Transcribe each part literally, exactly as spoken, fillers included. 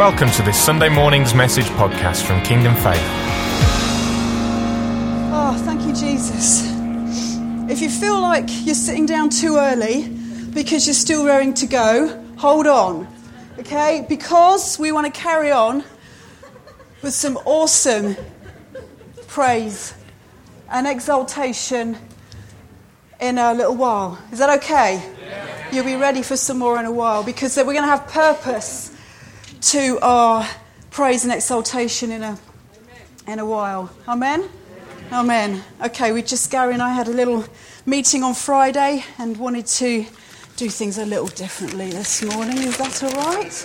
Welcome to this Sunday morning's message podcast from Kingdom Faith. Oh, thank you, Jesus. If you feel like you're sitting down too early because you're still raring to go, hold on, okay? Because we want to carry on with some awesome praise and exaltation in a little while. Is that okay? Yeah. You'll be ready for some more in a while, because we're going to have purpose to our praise and exaltation in a in a while. Amen? Amen. Okay, we just, Gary and I had a little meeting on Friday and wanted to do things a little differently this morning. Is that all right?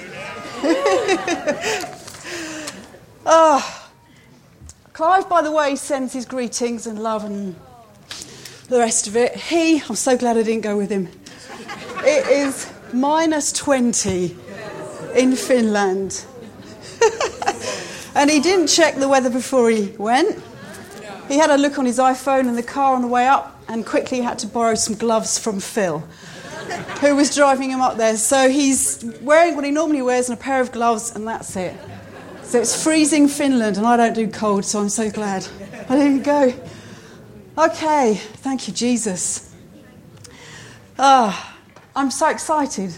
Oh, Clive, by the way, sends his greetings and love and the rest of it. He, I'm so glad I didn't go with him. It is minus twenty in Finland. And he didn't check the weather before he went. He had a look on his iPhone in the car on the way up and quickly had to borrow some gloves from Phil, who was driving him up there. So he's wearing what he normally wears and a pair of gloves, and that's it. So it's freezing Finland, and I don't do cold, so I'm so glad I didn't go. Okay, thank you, Jesus. Ah, I'm so excited.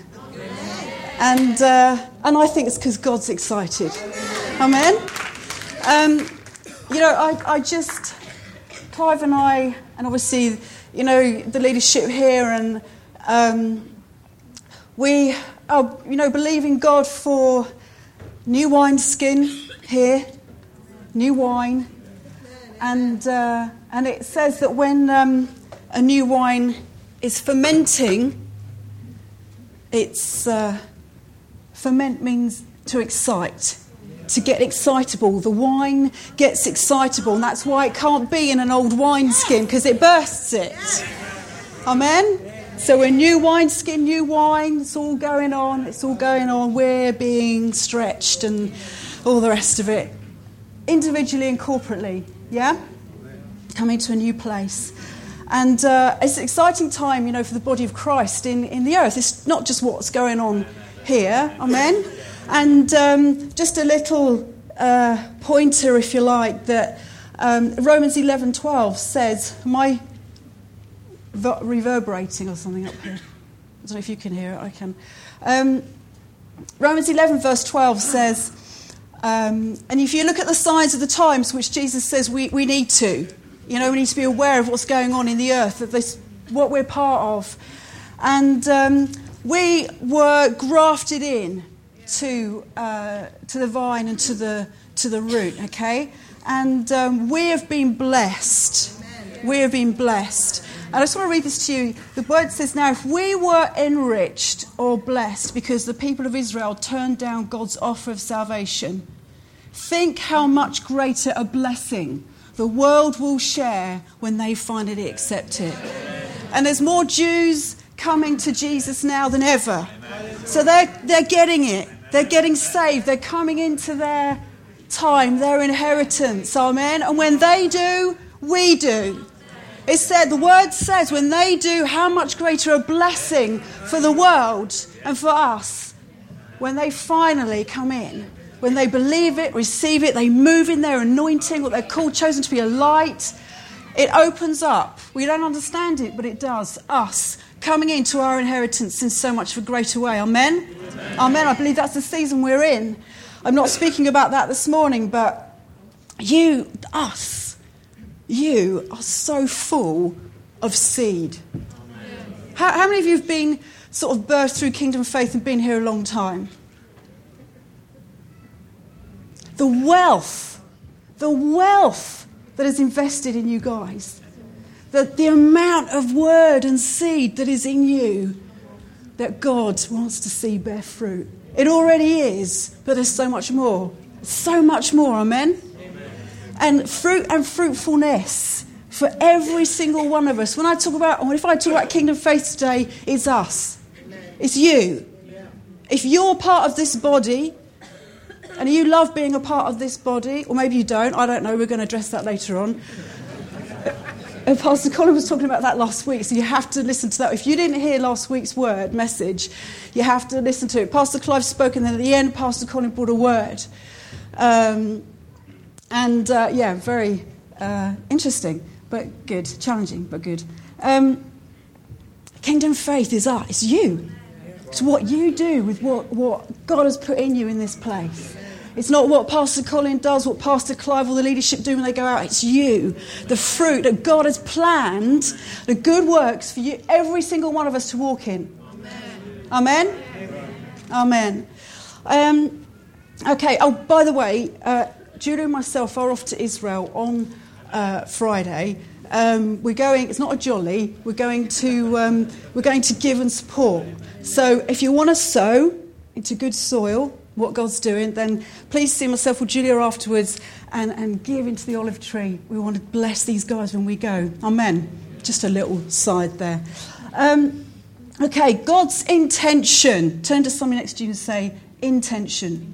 And uh, and I think it's because God's excited. Amen? Um, you know, I, I just, Clive and I, and obviously, you know, the leadership here, and um, we are, you know, believing God for new wineskin here, new wine. And uh, and it says that when um, a new wine is fermenting, it's uh, ferment means to excite, to get excitable. The wine gets excitable, and that's why it can't be in an old wineskin, because it bursts it. Amen? So we're new wineskin, new wine, it's all going on, it's all going on. We're being stretched and all the rest of it, individually and corporately. Yeah? Coming to a new place. And uh, it's an exciting time, you know, for the body of Christ in, in the earth. It's not just what's going on here. Amen? And um, just a little uh, pointer, if you like, that um, Romans eleven twelve says, am I v- reverberating or something up here? I don't know if you can hear it, I can. Um, Romans eleven verse twelve says, Um, and if you look at the signs of the times, which Jesus says we, we need to, you know, we need to be aware of what's going on in the earth, that this, what we're part of. And um, we were grafted in to uh, to the vine and to the to the root, okay? And um, we have been blessed. We have been blessed. And I just want to read this to you. The word says, now, if we were enriched or blessed because the people of Israel turned down God's offer of salvation, think how much greater a blessing the world will share when they finally accept it. And there's more Jews coming to Jesus now than ever. So they're, they're getting it. They're getting saved. They're coming into their time, their inheritance. Amen. And when they do, we do. It said, the word says, when they do, how much greater a blessing for the world and for us when they finally come in. When they believe it, receive it, they move in their anointing, what they're called, chosen to be a light. It opens up. We don't understand it, but it does. Us coming into our inheritance in so much of a greater way. Amen? Amen. Amen. I believe that's the season we're in. I'm not speaking about that this morning, but you, us, you are so full of seed. How, how many of you have been sort of birthed through Kingdom Faith and been here a long time? The wealth, the wealth that is invested in you guys, the, the amount of word and seed that is in you that God wants to see bear fruit. It already is, but there's so much more. So much more, amen? Amen. And fruit and fruitfulness for every single one of us. When I talk about, if I talk about Kingdom Faith today, it's us. It's you. If you're part of this body, and you love being a part of this body, or maybe you don't, I don't know, we're going to address that later on. uh, Pastor Colin was talking about that last week, so you have to listen to that. If you didn't hear last week's word message, you have to listen to it. Pastor Clive spoke, and then at the end, Pastor Colin brought a word. Um, and, uh, yeah, very uh, interesting, but good. Challenging, but good. Um, kingdom faith is us. It's you. It's what you do with what, what God has put in you in this place. It's not what Pastor Colin does, what Pastor Clive or the leadership do when they go out. It's you. The fruit that God has planned, the good works for you, every single one of us to walk in. Amen? Amen. Amen. Um, okay, oh, by the way, uh, Julia and myself are off to Israel on uh, Friday. Um, we're going, it's not a jolly, we're going to um, we're going to give and support. So if you want to sow into good soil, what God's doing, then please see myself or Julia afterwards and, and give into the olive tree. We want to bless these guys when we go. Amen. Just a little side there. Um, okay, God's intention. Turn to somebody next to you and say, intention.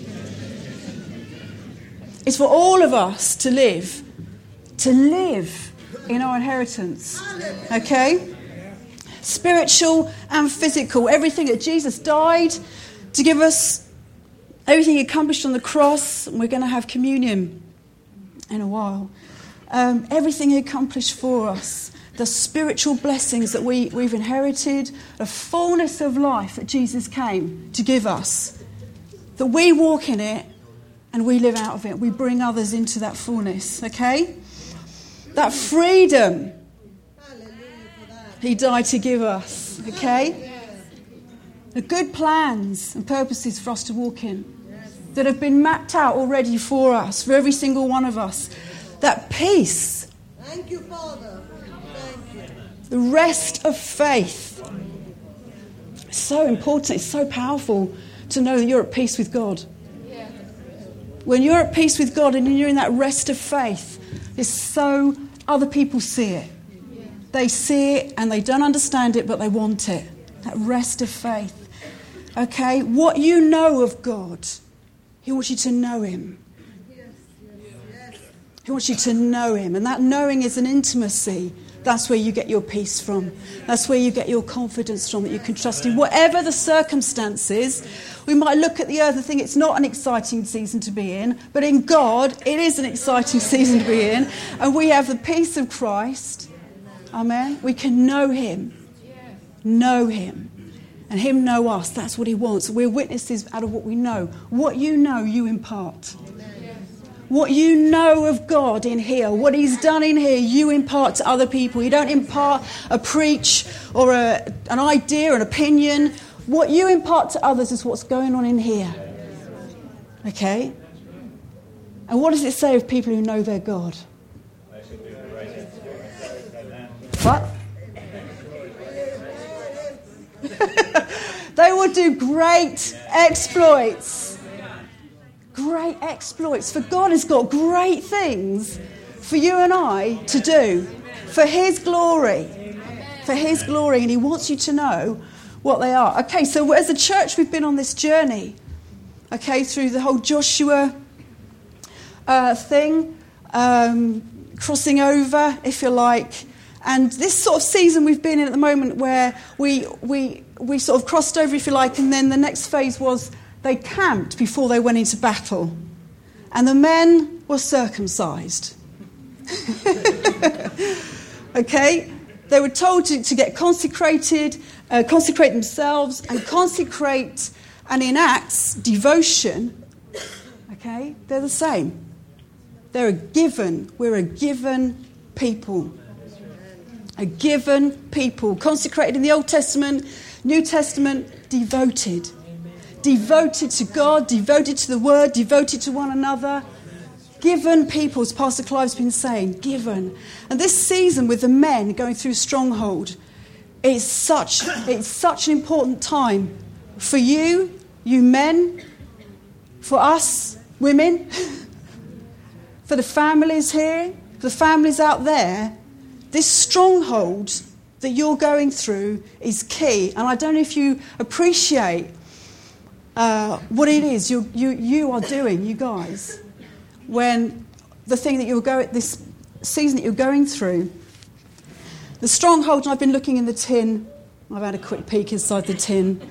It's for all of us to live, to live in our inheritance. Okay? Spiritual and physical. Everything that Jesus died to give us, everything he accomplished on the cross, and we're going to have communion in a while. Um, everything he accomplished for us, the spiritual blessings that we, we've inherited, the fullness of life that Jesus came to give us, that we walk in it and we live out of it. We bring others into that fullness, okay? That freedom he died to give us, okay? The good plans and purposes for us to walk in that have been mapped out already for us, for every single one of us. That peace. Thank you, Father. Thank you. The rest of faith. It's so important. It's so powerful to know that you're at peace with God. When you're at peace with God and you're in that rest of faith, it's so other people see it. They see it and they don't understand it, but they want it. That rest of faith. Okay? What you know of God, he wants you to know him. He wants you to know him. And that knowing is an intimacy. That's where you get your peace from. That's where you get your confidence from, that you can trust him. Whatever the circumstances, we might look at the earth and think it's not an exciting season to be in. But in God, it is an exciting season to be in. And we have the peace of Christ. Amen. We can know him. Know him. And him know us. That's what he wants. We're witnesses out of what we know. What you know, you impart. What you know of God in here, what he's done in here, you impart to other people. You don't impart a preach or a, an idea, an opinion. What you impart to others is what's going on in here. Okay? And what does it say of people who know their God? What? They will do great exploits. Great exploits. For God has got great things for you and I to do. For his glory. For his glory. And he wants you to know what they are. Okay, so as a church we've been on this journey. Okay, through the whole Joshua uh, thing. Um, crossing over, if you like. And this sort of season we've been in at the moment where we we we sort of crossed over, if you like, and then the next phase was they camped before they went into battle. And the men were circumcised. Okay? They were told to, to get consecrated, uh, consecrate themselves, and consecrate and enact devotion. Okay? They're the same. They're a given. We're a given people. A given people. Consecrated in the Old Testament, New Testament, devoted. Devoted to God, devoted to the Word, devoted to one another. Given people, as Pastor Clive's been saying, given. And this season with the men going through Stronghold, it's such, it's such an important time for you, you men, for us, women, for the families here, for the families out there. This stronghold that you're going through is key. And I don't know if you appreciate uh, what it is you, you, you are doing, you guys, when the thing that you're going, this season that you're going through, The stronghold, and I've been looking in the tin. I've had a quick peek inside the tin.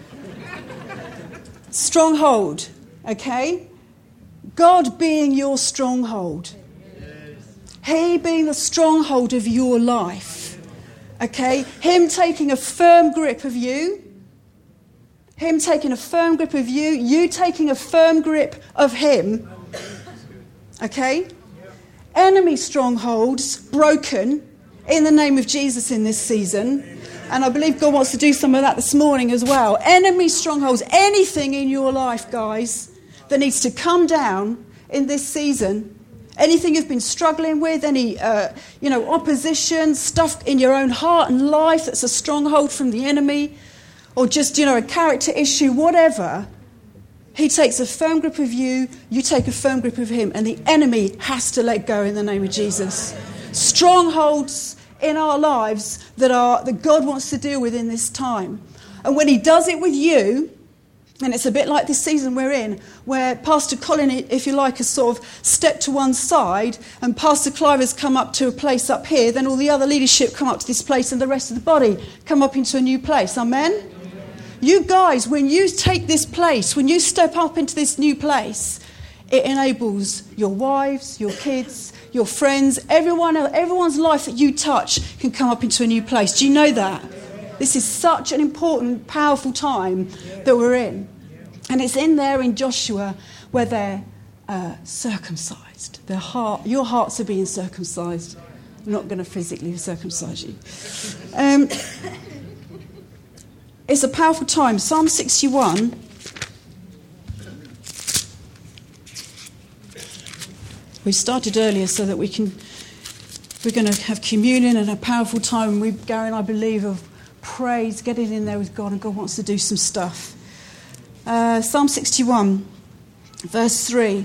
Stronghold, okay? God being your stronghold. He being the stronghold of your life. Okay? Him taking a firm grip of you. Him taking a firm grip of you. You taking a firm grip of him. Okay? Enemy strongholds broken in the name of Jesus in this season. And I believe God wants to do some of that this morning as well. Enemy strongholds, anything in your life, guys, that needs to come down in this season. Anything you've been struggling with, any uh, you know, opposition, stuff in your own heart and life that's a stronghold from the enemy, or just, you know, a character issue, whatever. He takes a firm grip of you, you take a firm grip of him, and the enemy has to let go in the name of Jesus. Strongholds in our lives that are that God wants to deal with in this time. And when he does it with you, and it's a bit like this season we're in, where Pastor Colin, if you like, has sort of stepped to one side, and Pastor Clive has come up to a place up here, then all the other leadership come up to this place, and the rest of the body come up into a new place. Amen? You guys, when you take this place, when you step up into this new place, it enables your wives, your kids, your friends, everyone, everyone's life that you touch can come up into a new place. Do you know that? This is such an important, powerful time that we're in. And it's in there in Joshua where they're uh, circumcised. Their heart, your hearts are being circumcised. I'm not going to physically circumcise you. Um, it's a powerful time. Psalm sixty-one. We started earlier so that we can, we're going to have communion and a powerful time. We, Gary and I believe, of praise, getting in there with God, and God wants to do some stuff. Uh, Psalm sixty-one, verse three.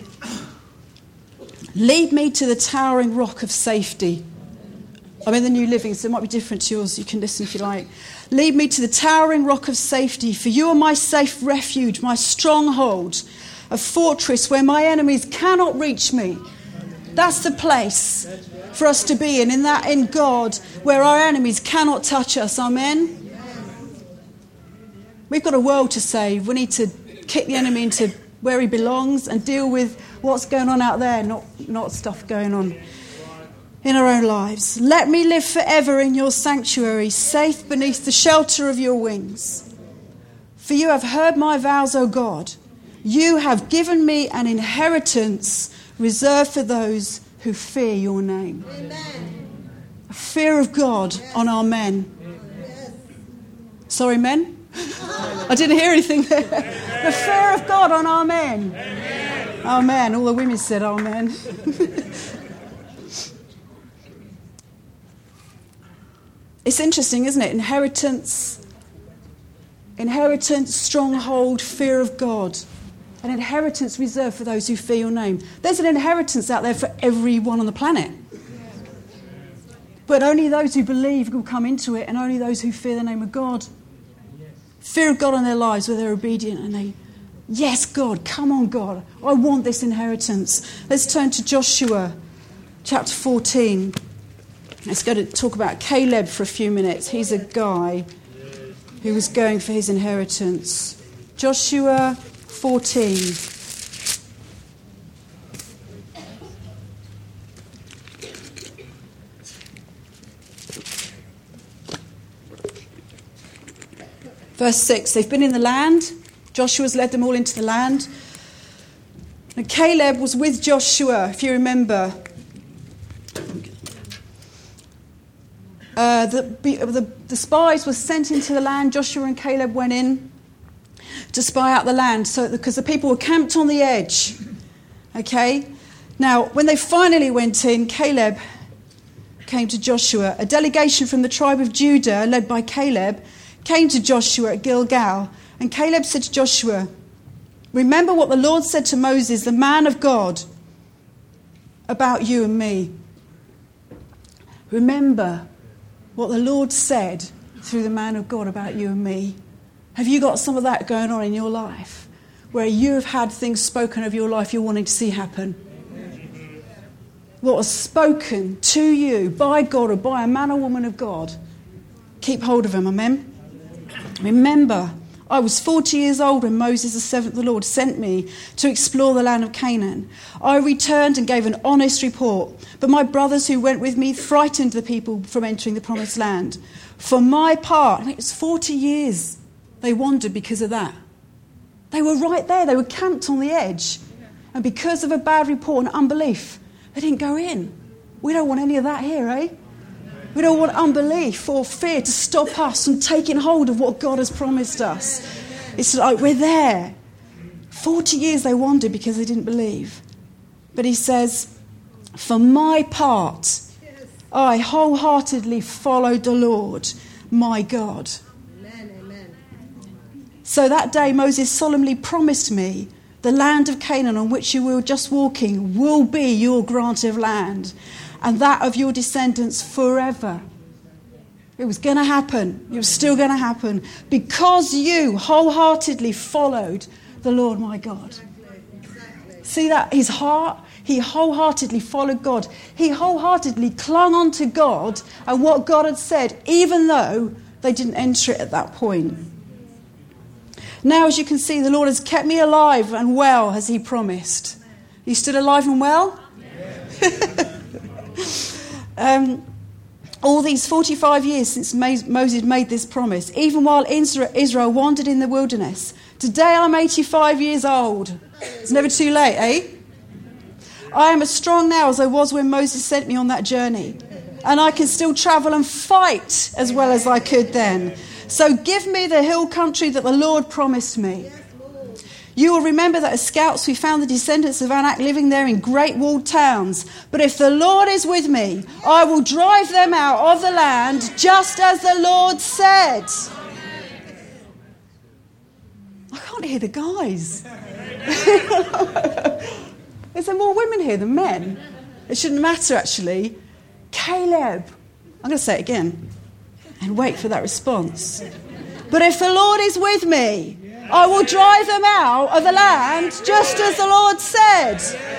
Lead me to the towering rock of safety. I'm in the New Living, so it might be different to yours. You can listen if you like. Lead me to the towering rock of safety, for you are my safe refuge, my stronghold, a fortress where my enemies cannot reach me. That's the place for us to be in, in that in God, where our enemies cannot touch us. Amen? We've got a world to save. We need to kick the enemy into where he belongs and deal with what's going on out there, not, not stuff going on in our own lives. Let me live forever in your sanctuary, safe beneath the shelter of your wings. For you have heard my vows, O God. You have given me an inheritance reserved for those who fear your name. Amen. A fear of God on our men. Yes. Sorry, men? I didn't hear anything there. The fear of God on our men. Amen. Amen. All the women said amen. It's interesting, isn't it? Inheritance, inheritance, stronghold, fear of God. An inheritance reserved for those who fear your name. There's an inheritance out there for everyone on the planet. But only those who believe will come into it, and only those who fear the name of God. Fear of God in their lives where they're obedient and they, yes, God, come on, God. I want this inheritance. Let's turn to Joshua chapter fourteen. Let's go to talk about Caleb for a few minutes. He's a guy who was going for his inheritance. Joshua fourteen. Verse six, they've been in the land. Joshua's led them all into the land. And Caleb was with Joshua, if you remember. Uh, the, the, the spies were sent into the land. Joshua and Caleb went in to spy out the land, so because the people were camped on the edge. Okay? Now, when they finally went in, Caleb came to Joshua. A delegation from the tribe of Judah, led by Caleb, came to Joshua at Gilgal. And Caleb said to Joshua, remember what the Lord said to Moses, the man of God, about you and me. Remember what the Lord said through the man of God about you and me. Have you got some of that going on in your life? Where you have had things spoken of your life you're wanting to see happen? What was spoken to you by God or by a man or woman of God Keep hold of them, amen? Remember, I was forty years old when Moses, the servant of the Lord, sent me to explore the land of Canaan. I returned and gave an honest report, but my brothers who went with me frightened the people from entering the promised land. For my part, I mean, it was forty years they wandered because of that. They were right there. They were camped on the edge. And because of a bad report and unbelief, they didn't go in. We don't want any of that here, eh? We don't want unbelief or fear to stop us from taking hold of what God has promised us. It's like we're there. Forty years they wandered because they didn't believe. But he says, for my part, I wholeheartedly followed the Lord, my God. Amen, amen. So that day Moses solemnly promised me, the land of Canaan on which you were just walking will be your granted land, and that of your descendants forever. It was going to happen. It was still going to happen because you wholeheartedly followed the Lord my God. See that? His heart, he wholeheartedly followed God. He wholeheartedly clung on to God and what God had said, even though they didn't enter it at that point. Now, as you can see, the Lord has kept me alive and well as he promised. You still alive and well? Yeah. Um, all these forty-five years since Moses made this promise, even while Israel wandered in the wilderness. Today I'm eighty-five years old. It's never too late, eh? I am as strong now as I was when Moses sent me on that journey. And I can still travel and fight as well as I could then. So give me the hill country that the Lord promised me. You will remember that as scouts we found the descendants of Anak living there in great walled towns. But if the Lord is with me, I will drive them out of the land just as the Lord said. I can't hear the guys. Is there more women here than men? It shouldn't matter actually. Caleb. I'm going to say it again and wait for that response. But if the Lord is with me, I will drive them out of the land just as the Lord said.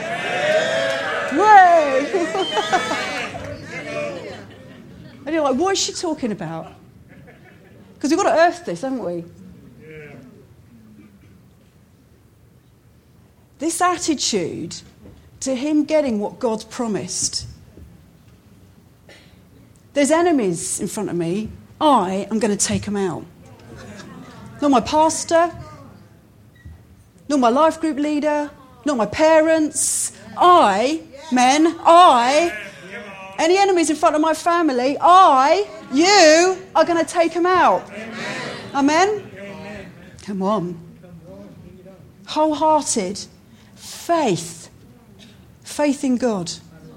Whoa! And you're like, what is she talking about? Because we've got to earth this, haven't we? This attitude to him getting what God's promised. There's enemies in front of me. I am going to take them out. Not my pastor, not my life group leader, not my parents. I, men, I, any enemies in front of my family, I, you are going to take them out. Amen? Amen? Come on. Wholehearted faith. Faith in God.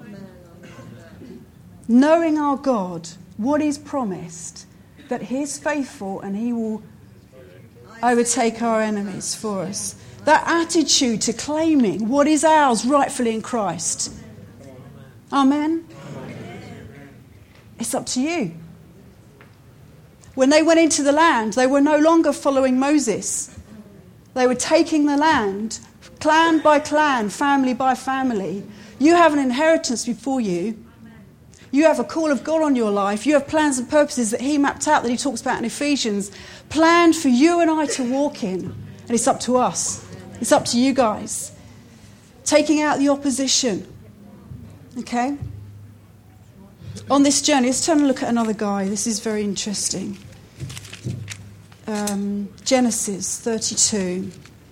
Knowing our God, what he's promised, that he's faithful and he will overtake our enemies for us. That attitude to claiming what is ours rightfully in Christ. Amen? It's up to you. When they went into the land, they were no longer following Moses. They were taking the land, clan by clan, family by family. You have an inheritance before you. You have a call of God on your life. You have plans and purposes that he mapped out, that he talks about in Ephesians, planned for you and I to walk in. And it's up to us. It's up to you guys. Taking out the opposition. Okay? On this journey, let's turn and look at another guy. This is very interesting. Um, Genesis thirty-two.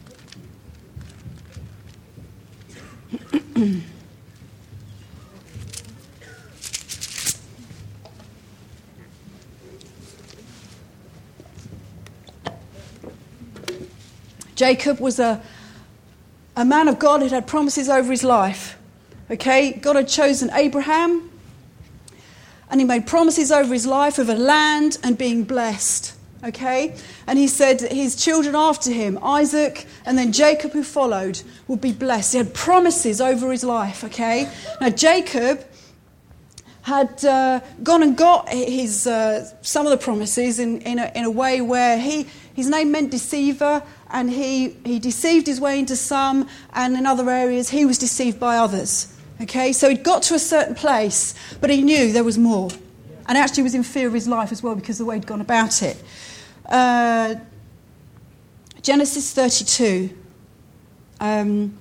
Jacob was a, a man of God who had promises over his life. Okay, God had chosen Abraham, and he made promises over his life of a land and being blessed. Okay, and he said that his children after him, Isaac and then Jacob who followed, would be blessed. He had promises over his life. Okay, now Jacob had uh, gone and got his uh, some of the promises in in a, in a way where he his name meant deceiver. And he, he deceived his way into some, and in other areas he was deceived by others. Okay, so he'd got to a certain place, but he knew there was more. And actually was in fear of his life as well because of the way he'd gone about it. Uh, Genesis thirty-two. Um,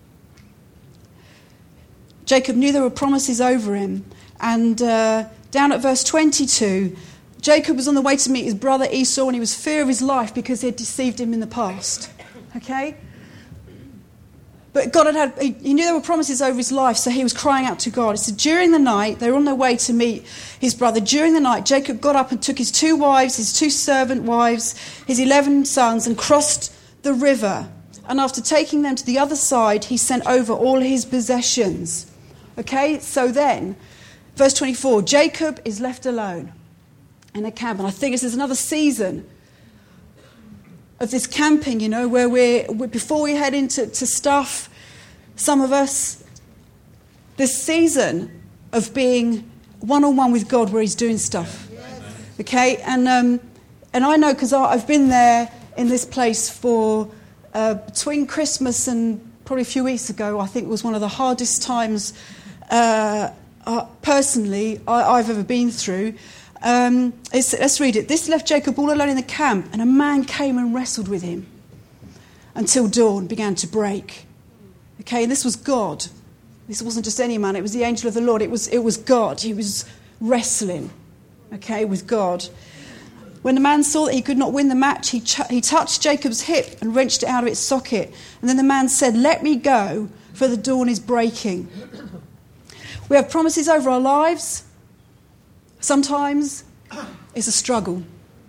Jacob knew there were promises over him. And uh, down at verse twenty-two, Jacob was on the way to meet his brother Esau and he was in fear of his life because he had deceived him in the past. Okay? But God had had, he, he knew there were promises over his life, so he was crying out to God. It said, during the night, they were on their way to meet his brother. During the night, Jacob got up and took his two wives, his two servant wives, his eleven sons, and crossed the river. And after taking them to the other side, he sent over all his possessions. Okay, so then, verse twenty-four, Jacob is left alone in a camp. And I think this is another season of this camping, you know, where we're, we're before we head into to stuff, some of us, this season of being one-on-one with God where he's doing stuff. Okay, and um, and I know because I've been there in this place for uh, between Christmas and probably a few weeks ago. I think it was one of the hardest times uh, uh, personally I, I've ever been through. Um, let's read it. This left Jacob all alone in the camp, and a man came and wrestled with him until dawn began to break. Okay, and this was God. This wasn't just any man. It was the angel of the Lord. It was it was God. He was wrestling, okay, with God. When the man saw that he could not win the match, he ch- he touched Jacob's hip and wrenched it out of its socket. And then the man said, "Let me go, for the dawn is breaking." We have promises over our lives. Sometimes it's a struggle.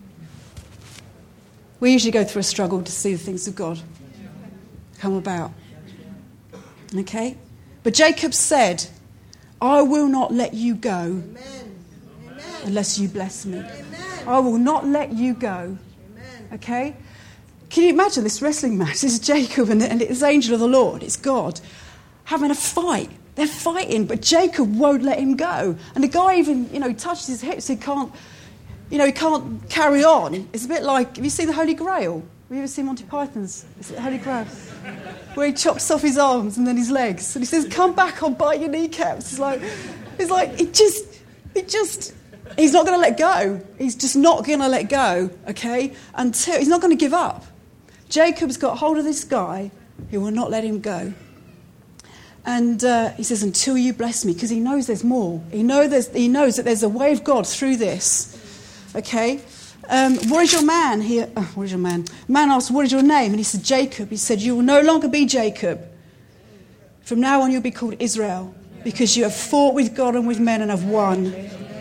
We usually go through a struggle to see the things of God come about. Okay? But Jacob said, I will not let you go Amen. Unless you bless me. Amen. I will not let you go. Amen. Okay? Can you imagine this wrestling match? This is Jacob and, and it's the angel of the Lord. It's God having a fight. They're fighting, but Jacob won't let him go. And the guy even, you know, touches his hips. He can't, you know, he can't carry on. It's a bit like, have you seen the Holy Grail? Have you ever seen Monty Python's? Is it the Holy Grail? Where he chops off his arms and then his legs. And he says, come back, I'll bite your kneecaps. It's like, it's like, it just, it just, he's not going to let go. He's just not going to let go, okay? Until, he's not going to give up. Jacob's got hold of this guy. He will not let him go. And uh, he says, until you bless me, because he knows there's more. He, know there's, he knows that there's a way of God through this. Okay? Um, what is your man? He, uh, what is your man? Man asked, what is your name? And he said, Jacob. He said, you will no longer be Jacob. From now on, you'll be called Israel, because you have fought with God and with men and have won.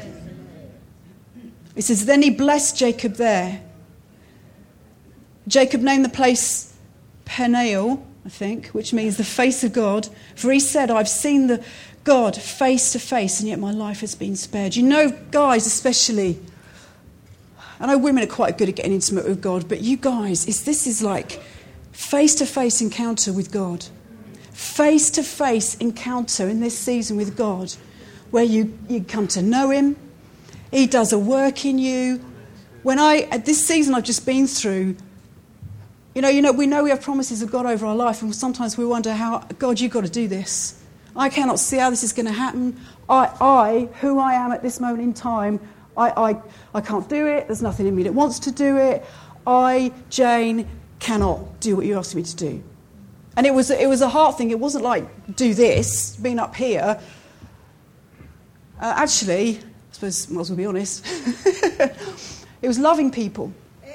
He says, then he blessed Jacob there. Jacob named the place Peniel, I think, which means the face of God. For he said, I've seen the God face to face, and yet my life has been spared. You know, guys especially, I know women are quite good at getting intimate with God, but you guys, is this is like face-to-face encounter with God. Face-to-face encounter in this season with God, where you, you come to know him. He does a work in you. When I, at this season I've just been through, You know, you know, we know we have promises of God over our life, and sometimes we wonder how, God, you've got to do this. I cannot see how this is going to happen. I, I, who I am at this moment in time, I, I, I can't do it. There's nothing in me that wants to do it. I, Jane, cannot do what you asked me to do. And it was, it was a hard thing. It wasn't like, do this, being up here. Uh, actually, I suppose, might as well be honest, it was loving people.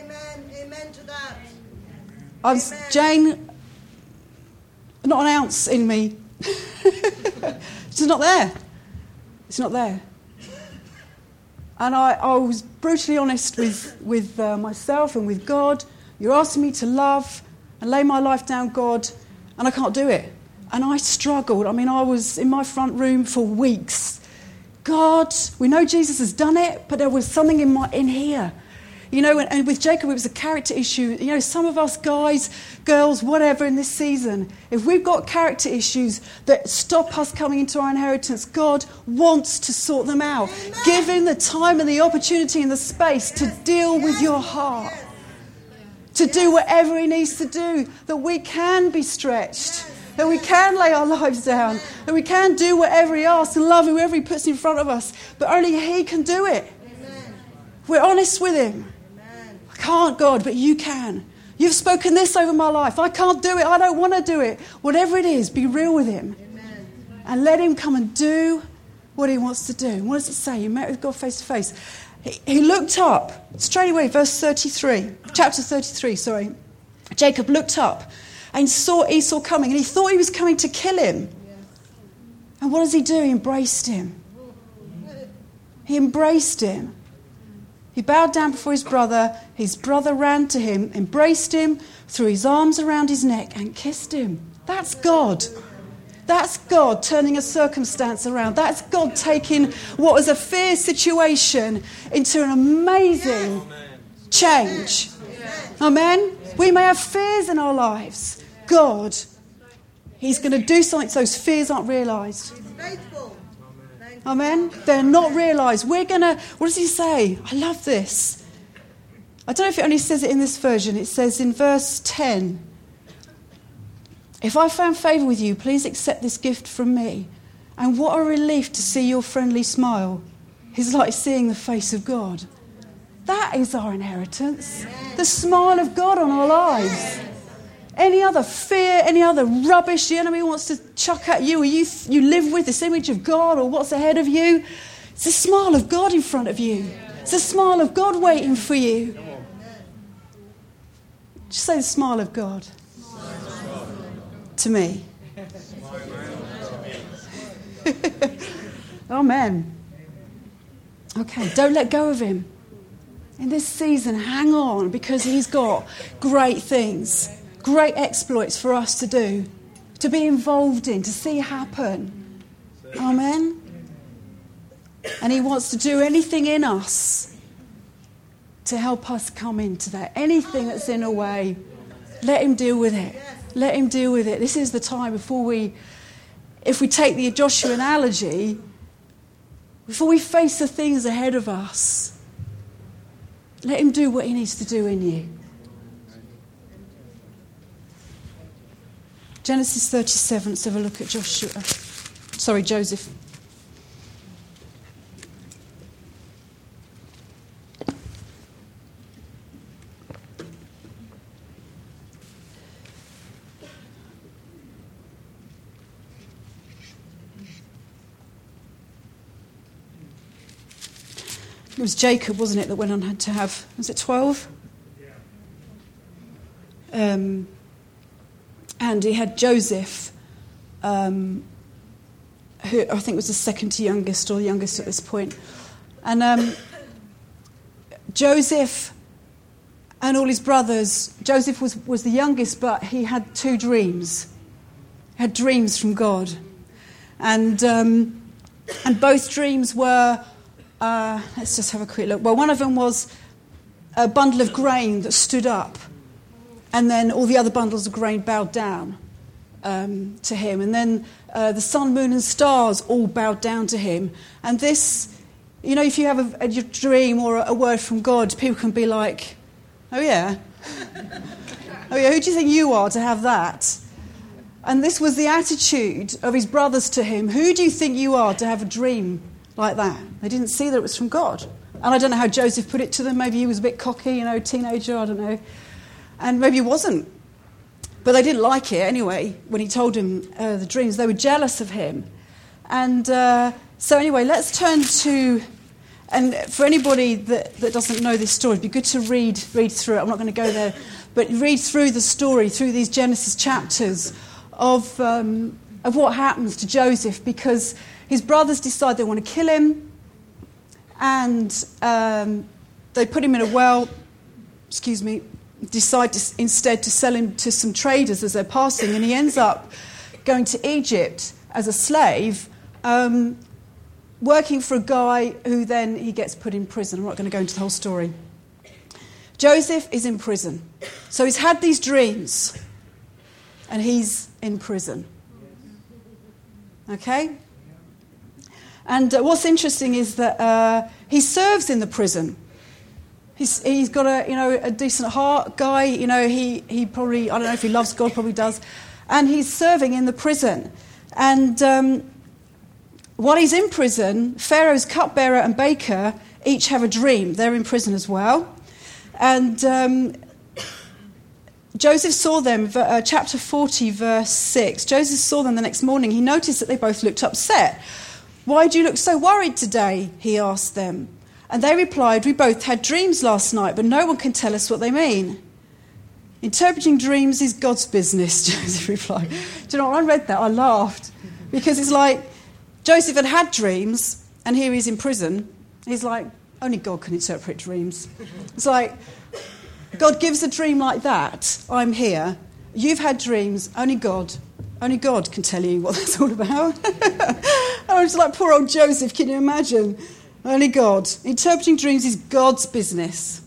I was, Jane, not an ounce in me. It's just not there. It's not there. And I, I was brutally honest with, with uh, myself and with God. You're asking me to love and lay my life down, God, and I can't do it. And I struggled. I mean, I was in my front room for weeks. God, we know Jesus has done it, but there was something in my in here. You know, and, and with Jacob, it was a character issue. You know, some of us guys, girls, whatever in this season, if we've got character issues that stop us coming into our inheritance, God wants to sort them out. Amen. Give him the time and the opportunity and the space yes. to deal yes. with your heart. Yes. To yes. do whatever he needs to do, that we can be stretched. Yes. That we can lay our lives down. That we can do whatever he asks and love whoever he puts in front of us. But only he can do it. Amen. We're honest with him. Amen. I can't, God, but you can. You've spoken this over my life. I can't do it. I don't want to do it. Whatever it is, be real with him. Amen. And let him come and do what he wants to do. And what does it say? He met with God face to face. He, he looked up straight away, verse thirty-three, chapter thirty-three, sorry. Jacob looked up and saw Esau coming, and he thought he was coming to kill him. And what does he do? He embraced him. He embraced him. He bowed down before his brother. His brother ran to him, embraced him, threw his arms around his neck and kissed him. That's God. That's God turning a circumstance around. That's God taking what was a fear situation into an amazing change. Amen? We may have fears in our lives. God, he's going to do something so those fears aren't realised. Amen? They're not realised. We're going to, what does he say? I love this. I don't know if it only says it in this version. It says in verse ten, if I found favour with you, please accept this gift from me. And what a relief to see your friendly smile. It's like seeing the face of God. That is our inheritance. The smile of God on our lives. Any other fear, any other rubbish the enemy wants to chuck at you, or you, you live with this image of God, or what's ahead of you, it's the smile of God in front of you. It's the smile of God waiting for you. Just say the smile of God. To me. Amen. Okay, don't let go of him. In this season, hang on, because he's got great things, great exploits for us to do, to be involved in, to see happen. Amen. And he wants to do anything in us to help us come into that. Anything that's in a way, let him deal with it. Let him deal with it. This is the time before we, if we take the Joshua analogy, before we face the things ahead of us, let him do what he needs to do in you. Genesis thirty-seven, let's have a look at Joshua. Sorry, Joseph. It was Jacob, wasn't it, that went on to have, was it twelve? Um, and he had Joseph, um, who I think was the second to youngest, or the youngest at this point. And um, Joseph and all his brothers, Joseph was, was the youngest, but he had two dreams. He had dreams from God. And, um, and both dreams were... Uh, let's just have a quick look. Well, one of them was a bundle of grain that stood up, and then all the other bundles of grain bowed down um, to him. And then uh, the sun, moon, and stars all bowed down to him. And this, you know, if you have a, a dream or a, a word from God, people can be like, oh yeah, oh yeah, who do you think you are to have that? And this was the attitude of his brothers to him. Who do you think you are to have a dream like that? They didn't see that it was from God. And I don't know how Joseph put it to them. Maybe he was a bit cocky, you know, teenager, I don't know. And maybe he wasn't. But they didn't like it anyway when he told them uh, the dreams. They were jealous of him. And uh, so anyway, let's turn to... And for anybody that, that doesn't know this story, it'd be good to read read through it. I'm not going to go there. But read through the story, through these Genesis chapters of um, of what happens to Joseph, because his brothers decide they want to kill him, and um, they put him in a well, excuse me, decide to, instead to sell him to some traders as they're passing, and he ends up going to Egypt as a slave, um, working for a guy who then he gets put in prison. I'm not going to go into the whole story. Joseph is in prison. So he's had these dreams, and he's in prison. Okay? And uh, what's interesting is that uh, he serves in the prison. He's he's got a you know a decent heart guy. You know he he probably I don't know if he loves God, probably does. and he's serving in the prison. And um, while he's in prison, Pharaoh's cupbearer and baker each have a dream. They're in prison as well. And um, Joseph saw them, uh, chapter forty, verse six. Joseph saw them the next morning. He noticed that they both looked upset. "Why do you look so worried today?" he asked them. And they replied, "We both had dreams last night, but no one can tell us what they mean." "Interpreting dreams is God's business," Joseph replied. Do you know, when I read that, I laughed. Because it's like, Joseph had had dreams, and here he's in prison. He's like, only God can interpret dreams. It's like, God gives a dream like that. I'm here. You've had dreams. Only God. Only God can tell you what that's all about. I was like, poor old Joseph, can you imagine? Only God. Interpreting dreams is God's business.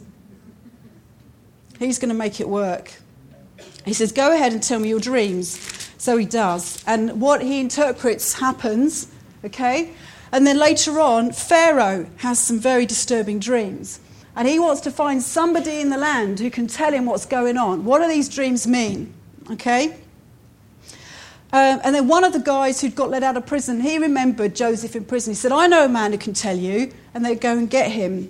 He's going to make it work. He says, "Go ahead and tell me your dreams." So he does. And what he interprets happens, okay? And then later on, Pharaoh has some very disturbing dreams. And he wants to find somebody in the land who can tell him what's going on. What do these dreams mean? Okay? Um, and then one of the guys who'd got let out of prison, he remembered Joseph in prison. He said, "I know a man who can tell you." And they go and get him.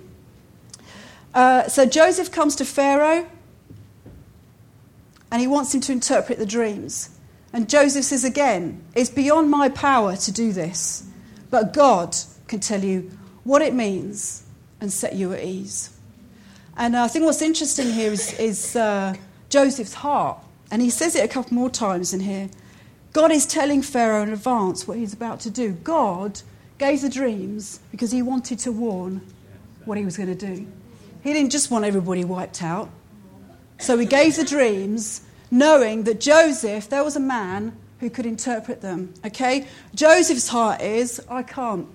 Uh, so Joseph comes to Pharaoh, and he wants him to interpret the dreams. And Joseph says again, "It's beyond my power to do this, but God can tell you what it means and set you at ease." And I think what's interesting here is, is uh, Joseph's heart. And he says it a couple more times in here. God is telling Pharaoh in advance what he's about to do. God gave the dreams because he wanted to warn what he was going to do. He didn't just want everybody wiped out. So he gave the dreams knowing that Joseph, there was a man who could interpret them. Okay? Joseph's heart is, I can't.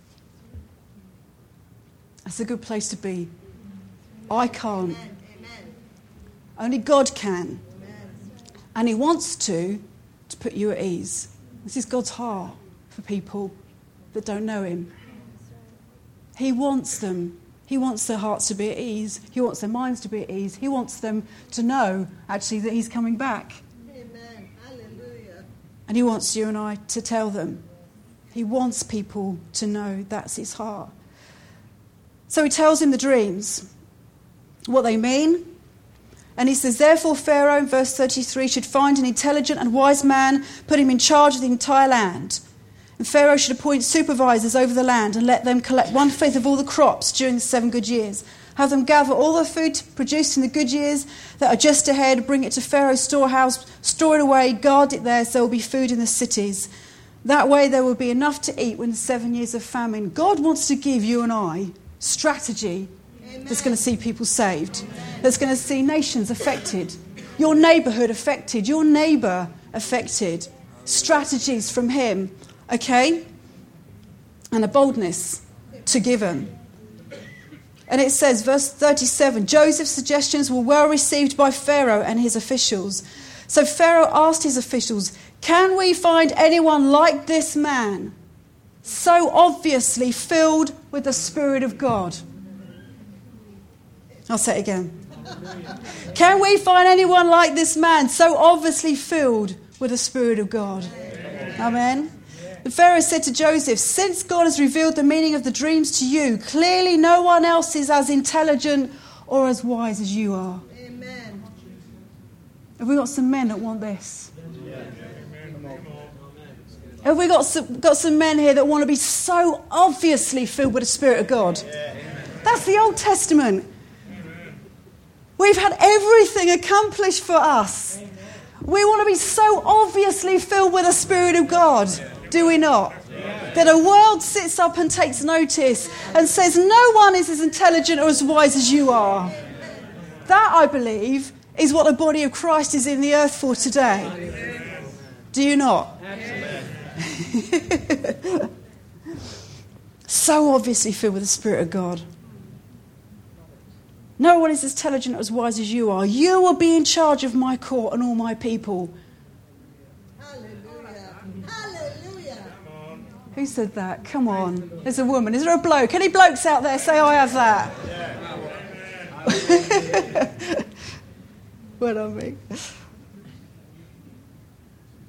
That's a good place to be. I can't. Amen. Only God can. Amen. And he wants to, to put you at ease. This is God's heart for people that don't know him. He wants them. He wants their hearts to be at ease. He wants their minds to be at ease. He wants them to know, actually, that he's coming back. Amen. Hallelujah. And he wants you and I to tell them. He wants people to know that's his heart. So he tells him the dreams, what they mean. And he says, "Therefore Pharaoh," in verse thirty-three, "should find an intelligent and wise man, put him in charge of the entire land. And Pharaoh should appoint supervisors over the land and let them collect one-fifth of all the crops during the seven good years. Have them gather all the food produced in the good years that are just ahead, bring it to Pharaoh's storehouse, store it away, guard it there so there will be food in the cities. That way there will be enough to eat when the seven years of famine." God wants to give you and I strategy Amen. that's going to see people saved, that's going to see nations affected, your neighbourhood affected, your neighbour affected. Strategies from him, okay? And a boldness to give them. And it says, verse thirty-seven, "Joseph's suggestions were well received by Pharaoh and his officials. So Pharaoh asked his officials, 'Can we find anyone like this man, so obviously filled with the Spirit of God?'" I'll say it again. "Can we find anyone like this man, so obviously filled with the Spirit of God?" Amen. And Pharaoh said to Joseph, "Since God has revealed the meaning of the dreams to you, clearly no one else is as intelligent or as wise as you are." Amen. Have we got some men that want this? Have we got some, got some men here that want to be so obviously filled with the Spirit of God? That's the Old Testament. We've had everything accomplished for us. We want to be so obviously filled with the Spirit of God, do we not? That a world sits up and takes notice and says, no one is as intelligent or as wise as you are. That, I believe, is what the body of Christ is in the earth for today. Do you not? So obviously filled with the Spirit of God. No one is as intelligent or as wise as you are. You will be in charge of my court and all my people. Hallelujah. Hallelujah. Who said that? Come on. There's a woman. Is there a bloke? Any blokes out there say, I have that? Well, I mean.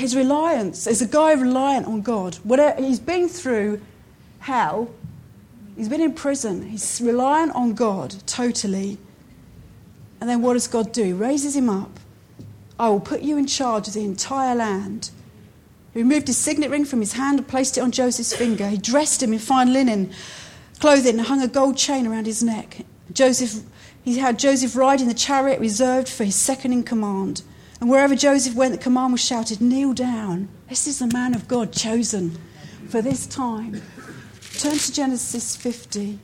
his reliance. There's a guy reliant on God. Whatever, he's been through hell. He's been in prison. He's reliant on God totally. And then what does God do? He raises him up. I will put you in charge of the entire land. He removed his signet ring from his hand and placed it on Joseph's finger. He dressed him in fine linen clothing and hung a gold chain around his neck. Joseph, he had Joseph ride in the chariot reserved for his second in command. And wherever Joseph went, the command was shouted, kneel down. This is the man of God chosen for this time. Turn to Genesis fifty,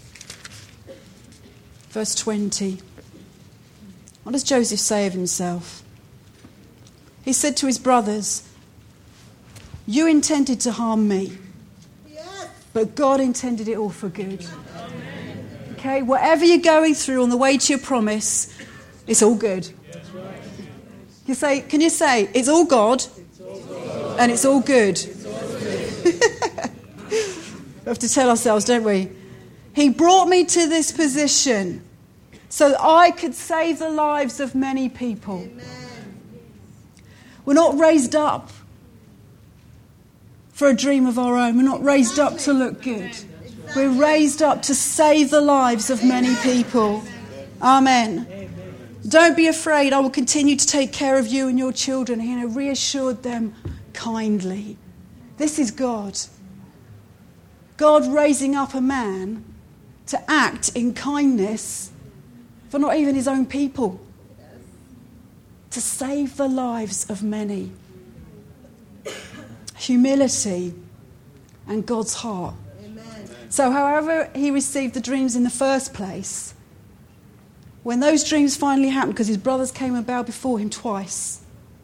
verse twenty. What does Joseph say of himself? He said to his brothers, you intended to harm me, but God intended it all for good. Okay, whatever you're going through on the way to your promise, it's all good. You say, can you say, it's all God, and it's all good? We have to tell ourselves, don't we? He brought me to this position so that I could save the lives of many people. Amen. We're not raised up for a dream of our own. We're not raised up to look good. We're raised up to save the lives of many people. Amen. Don't be afraid. I will continue to take care of you and your children. He reassured them kindly. This is God. God raising up a man to act in kindness for not even his own people, to save the lives of many. Humility and God's heart. Amen. So however he received the dreams in the first place, when those dreams finally happened, because his brothers came and bowed before him twice.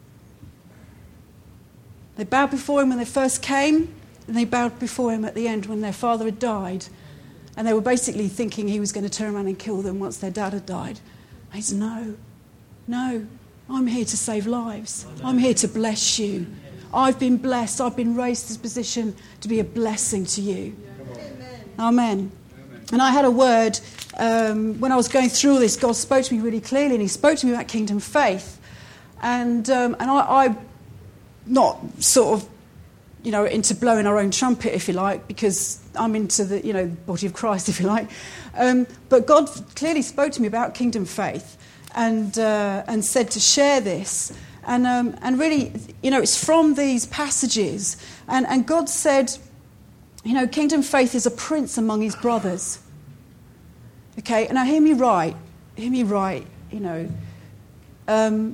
They bowed before him when they first came, and they bowed before him at the end when their father had died. And they were basically thinking he was going to turn around and kill them once their dad had died. And he said, no, no, I'm here to save lives. I'm here to bless you. I've been blessed. I've been raised to this position to be a blessing to you. Amen. Amen. And I had a word, um, when I was going through all this, God spoke to me really clearly, and he spoke to me about kingdom faith. And um, and I, I'm not sort of, you know, into blowing our own trumpet, if you like, because I'm into the, you know, body of Christ, if you like. Um, but God clearly spoke to me about kingdom faith and uh, and said to share this. And um, and really, you know, it's from these passages. And, and God said, you know, kingdom faith is a prince among his brothers. Okay, and now hear me right. Hear me right, you know. Um,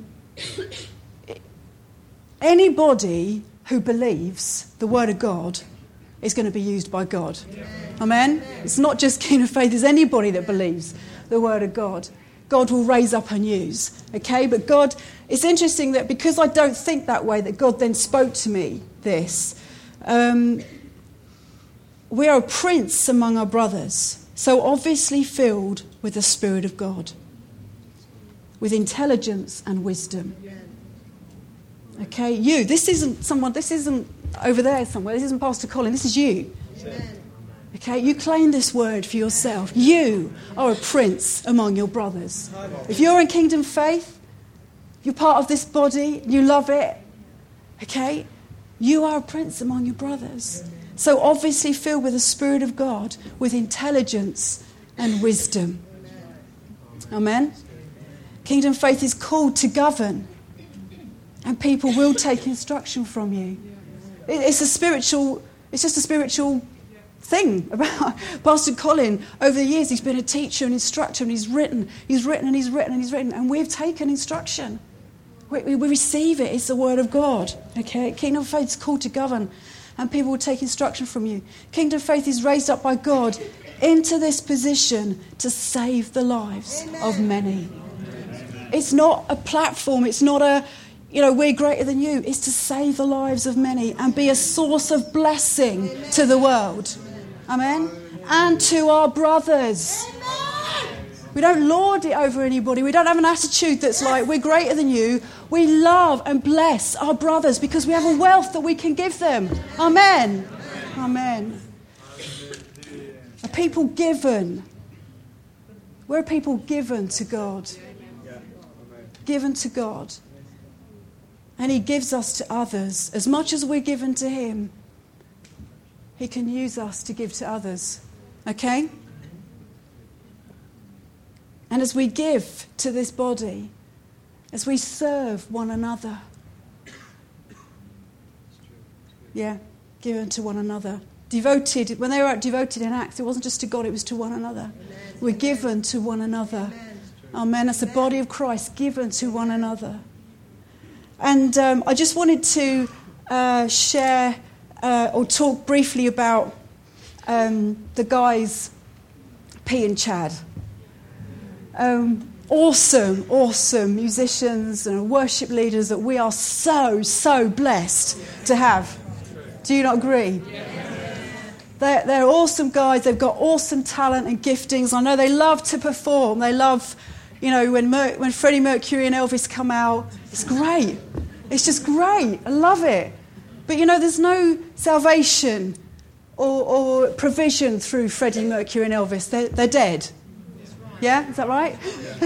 anybody who believes the word of God is going to be used by God. Amen? It's not just kingdom faith. It's anybody that believes the word of God. God will raise up and use. Okay, but God, it's interesting that because I don't think that way, that God then spoke to me this. Um, we are a prince among our brothers, so obviously filled with the Spirit of God, with intelligence and wisdom. Okay, you, this isn't someone, this isn't over there somewhere, this isn't Pastor Colin, this is you. Okay, you claim this word for yourself. You are a prince among your brothers. If you're in kingdom faith, you're part of this body, you love it, okay, you are a prince among your brothers. So obviously filled with the Spirit of God, with intelligence and wisdom. Amen? Kingdom faith is called to govern, and people will take instruction from you. It's a spiritual, it's just a spiritual thing about Pastor Colin. Over the years, he's been a teacher and instructor, and he's written, he's written and he's written and he's written, and we've taken instruction. We, we, we receive it. It's the word of God. Okay, kingdom faith is called to govern, and people will take instruction from you. Kingdom faith is raised up by God into this position to save the lives Amen. Of many. It's not a platform. It's not a, you know, we're greater than you. It's to save the lives of many and be a source of blessing Amen. To the world. Amen? And to our brothers. Amen. We don't lord it over anybody. We don't have an attitude that's like, we're greater than you. We love and bless our brothers because we have a wealth that we can give them. Amen. Amen. A people given. We're a people given to God. Given to God. and he gives us to others. As much as we're given to him, he can use us to give to others. Okay? And as we give to this body, as we serve one another, yeah, given to one another. Devoted, when they were devoted in Acts, it wasn't just to God, it was to one another. Amen. We're given to one another. Amen. Amen. As the body of Christ, given to one another. And um, I just wanted to uh, share uh, or talk briefly about um, the guys, P and Chad. Um, awesome, awesome musicians and worship leaders that we are so, so blessed to have. Do you not agree? They're, they're awesome guys. They've got awesome talent and giftings. I know they love to perform. They love, you know, when Mer- when Freddie Mercury and Elvis come out, it's great. It's just great. I love it. But, you know, there's no salvation or, or provision through Freddie Mercury and Elvis. They're, they're dead. Yeah? Is that right?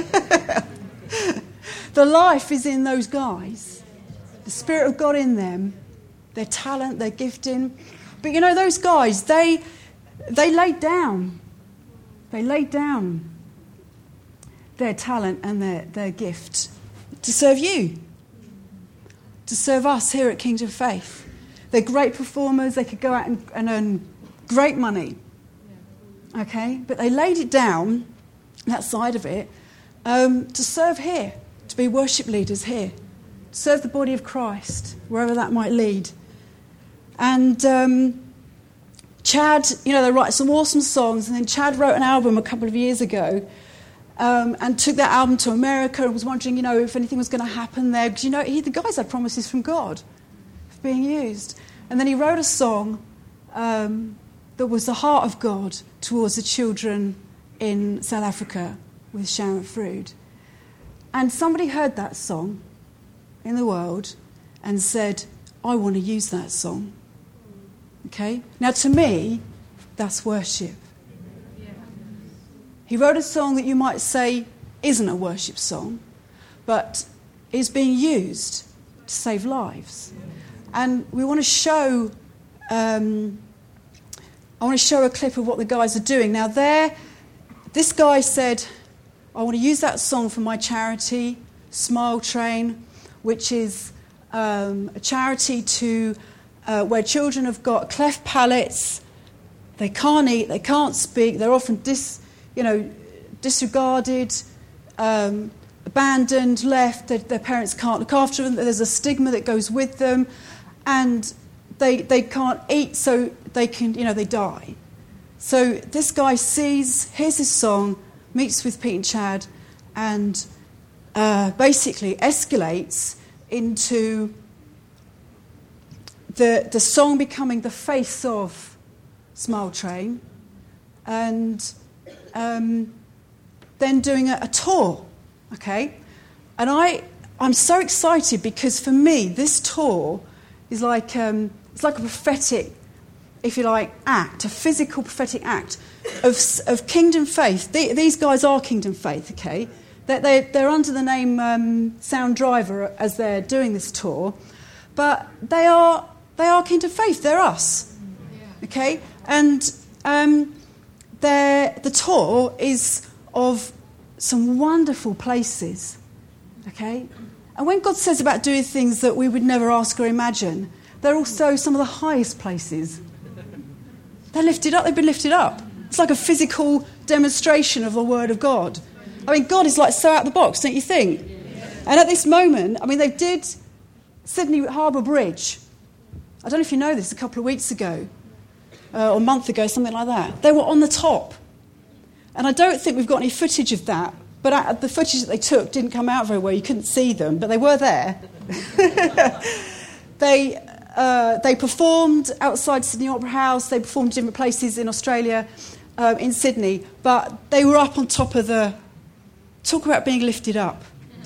The life is in those guys. The Spirit of God in them. Their talent, their gifting. But you know, those guys, they they laid down. They laid down their talent and their, their gift to serve you. To serve us here at Kingdom Faith. They're great performers. They could go out and, and earn great money. Okay? But they laid it down, that side of it, um, to serve here. To be worship leaders here. To serve the body of Christ, wherever that might lead. And um, Chad, you know, they write some awesome songs. And then Chad wrote an album a couple of years ago um, and took that album to America and was wondering, you know, if anything was going to happen there. Because, you know, he, the guys had promises from God of being used. And then he wrote a song um, that was the heart of God towards the children in South Africa with Sharon Frood. And somebody heard that song in the world and said, I want to use that song. Okay? Now, to me, that's worship. He wrote a song that you might say isn't a worship song, but is being used to save lives. And we want to show, um, I want to show a clip of what the guys are doing. Now, there, this guy said, I want to use that song for my charity, Smile Train, which is um, a charity to Uh, where children have got cleft palates, they can't eat, they can't speak, they're often dis, you know, disregarded, um, abandoned, left. Their, their parents can't look after them. There's a stigma that goes with them, and they they can't eat, so they can, you know, they die. So this guy sees, hears his song, meets with Pete and Chad, and uh, basically escalates into The, the song becoming the face of Smile Train, and um, then doing a, a tour, okay? And I, I'm so excited because for me, this tour is like um, it's like a prophetic, if you like, act, a physical prophetic act of of Kingdom Faith. They, these guys are Kingdom Faith, okay? They're, they're, they're under the name um, Sound Driver as they're doing this tour, but they are. They are Kingdom Faith. They're us, okay? And um, the tour is of some wonderful places, okay? And when God says about doing things that we would never ask or imagine, they're also some of the highest places. They're lifted up. They've been lifted up. It's like a physical demonstration of the Word of God. I mean, God is like so out of the box, don't you think? And at this moment, I mean, they did Sydney Harbour Bridge. I don't know if you know this, a couple of weeks ago, uh, or a month ago, something like that. They were on the top. And I don't think we've got any footage of that, but uh, the footage that they took didn't come out very well. You couldn't see them, but they were there. they uh, they performed outside Sydney Opera House. They performed in different places in Australia, um, in Sydney, but they were up on top of the... Talk about being lifted up.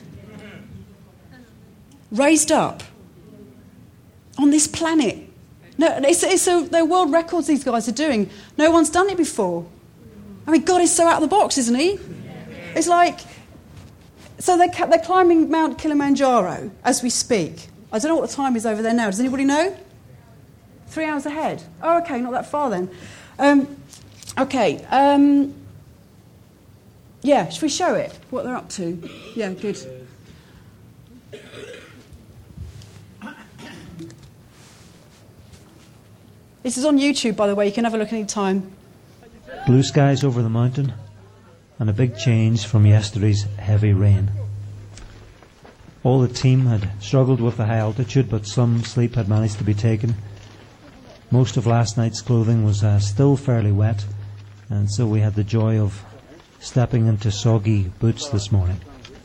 Raised up. On this planet. No, it's, it's a, they're world records these guys are doing. No one's done it before. I mean, God is so out of the box, isn't he? It's like... So they're, they're climbing Mount Kilimanjaro as we speak. I don't know what the time is over there now. Does anybody know? Three hours ahead. Oh, okay, not that far then. Um, okay. Um, yeah, should we show it, what they're up to? Yeah, good. This is on YouTube, by the way. You can have a look any time. Blue skies over the mountain and a big change from yesterday's heavy rain. All the team had struggled with the high altitude, but some sleep had managed to be taken. Most of last night's clothing was uh, still fairly wet, and so we had the joy of stepping into soggy boots this morning.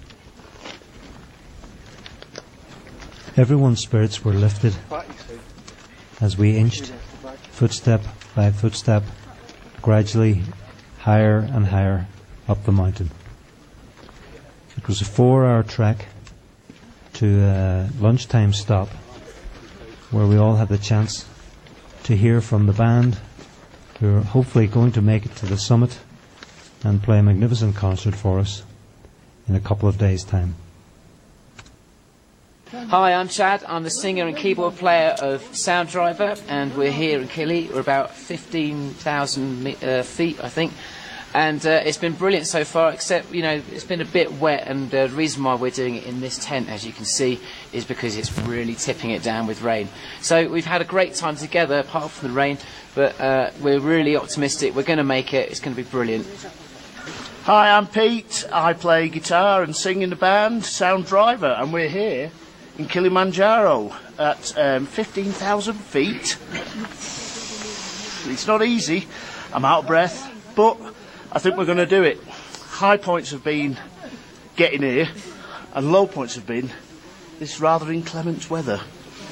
Everyone's spirits were lifted as we inched, footstep by footstep, gradually higher and higher up the mountain. It was a four-hour trek to a lunchtime stop where we all had the chance to hear from the band who are hopefully going to make it to the summit and play a magnificent concert for us in a couple of days' time. Hi, I'm Chad. I'm the singer and keyboard player of Sound Driver, and we're here in Killy. We're about fifteen thousand uh, feet, I think. And uh, it's been brilliant so far, except, you know, it's been a bit wet, and uh, the reason why we're doing it in this tent, as you can see, is because it's really tipping it down with rain. So we've had a great time together, apart from the rain, but uh, we're really optimistic. We're going to make it. It's going to be brilliant. Hi, I'm Pete. I play guitar and sing in the band Sound Driver, and we're here in Kilimanjaro at um, fifteen thousand feet. It's not easy. I'm out of breath, but I think we're going to do it. High points have been getting here, and low points have been this rather inclement weather.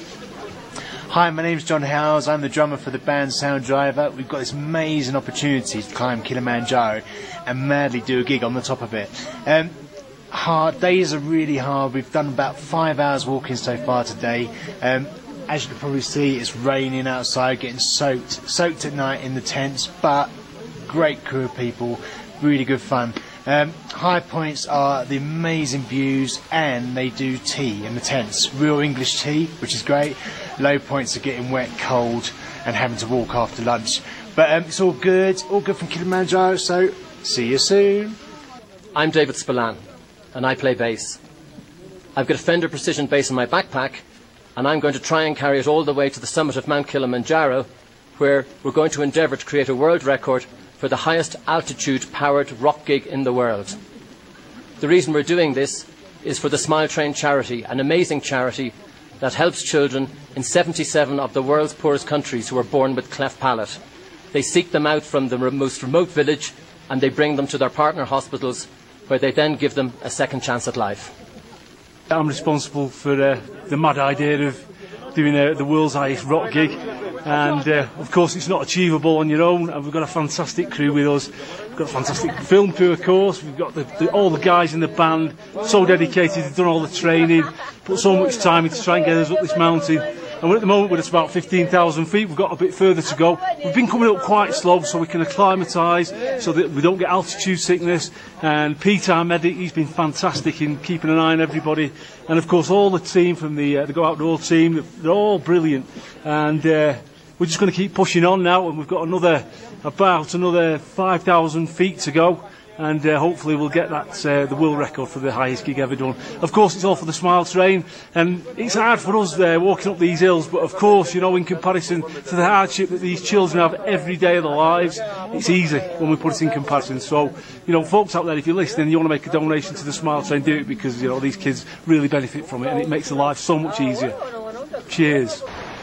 Hi, my name's John Howes. I'm the drummer for the band Sound Driver. We've got this amazing opportunity to climb Kilimanjaro and madly do a gig on the top of it. Um, hard days are really hard. We've done about five hours walking so far today. Um, as you can probably see, it's raining outside, getting soaked, soaked at night in the tents, but great crew of people, really good fun. Um, high points are the amazing views, and they do tea in the tents, real English tea, which is great. Low points are getting wet, cold, and having to walk after lunch. But um, it's all good, all good from Kilimanjaro, so see you soon. I'm David Spillane, and I play bass. I've got a Fender Precision bass in my backpack, and I'm going to try and carry it all the way to the summit of Mount Kilimanjaro, where we're going to endeavour to create a world record for the highest altitude powered rock gig in the world. The reason we're doing this is for the Smile Train charity, an amazing charity that helps children in seventy-seven of the world's poorest countries who are born with cleft palate. They seek them out from the most remote village, and they bring them to their partner hospitals, where they then give them a second chance at life. I'm responsible for uh, the mad idea of doing uh, the world's highest rock gig. And uh, of course it's not achievable on your own, and we've got a fantastic crew with us. We've got a fantastic film crew, of course. We've got the, the, all the guys in the band, so dedicated, they've done all the training, put so much time into trying to get us up this mountain. And we're at the moment we're at about fifteen thousand feet. We've got a bit further to go. We've been coming up quite slow so we can acclimatise, so that we don't get altitude sickness. And Pete, our medic, he's been fantastic in keeping an eye on everybody. And of course all the team from the, uh, the Go Outdoor team, they're all brilliant. And uh, we're just going to keep pushing on now, and we've got another about another five thousand feet to go, and uh, hopefully we'll get that uh, the world record for the highest gig ever done. Of course it's all for the Smile Train, and it's hard for us uh, walking up these hills, but of course, you know, in comparison to the hardship that these children have every day of their lives, it's easy when we put it in comparison. So, you know, folks out there, if you're listening and you want to make a donation to the Smile Train, do it, because, you know, these kids really benefit from it, and it makes their life so much easier. Cheers.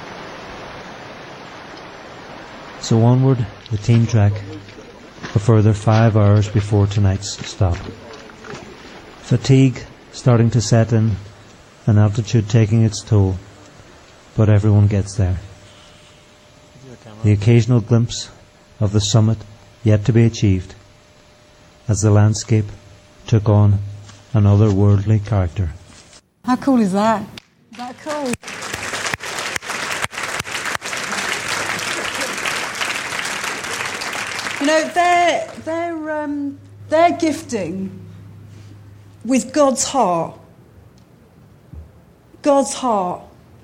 So onward, the team trek, a further five hours before tonight's stop. Fatigue starting to set in, and altitude taking its toll, but everyone gets there. The occasional glimpse of the summit yet to be achieved, as the landscape took on an otherworldly character. How cool is that? Is that cool? You know, they're, they're, um, they're gifting with God's heart. God's heart